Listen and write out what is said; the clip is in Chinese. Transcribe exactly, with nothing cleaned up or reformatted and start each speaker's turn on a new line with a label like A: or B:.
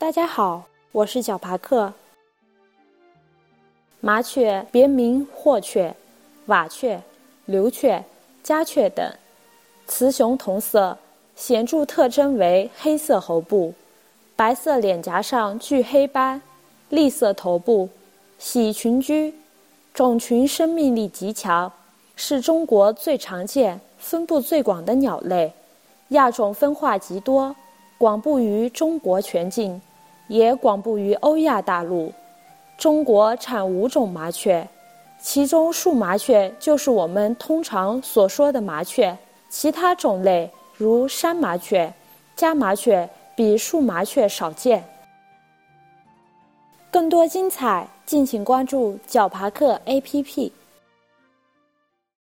A: 大家好，我是小爬克。麻雀别名霍雀、瓦雀、流雀、家雀等，雌雄同色，显著特征为黑色喉部，白色脸颊上具黑斑，栗色头部，喜群居，种群生命力极强，是中国最常见、分布最广的鸟类，亚种分化极多，广布于中国全境，也广布于欧亚大陆。中国产五种麻雀，其中树麻雀就是我们通常所说的麻雀，其他种类如山麻雀、家麻雀比树麻雀少见。更多精彩，敬请关注小爬克 A P P。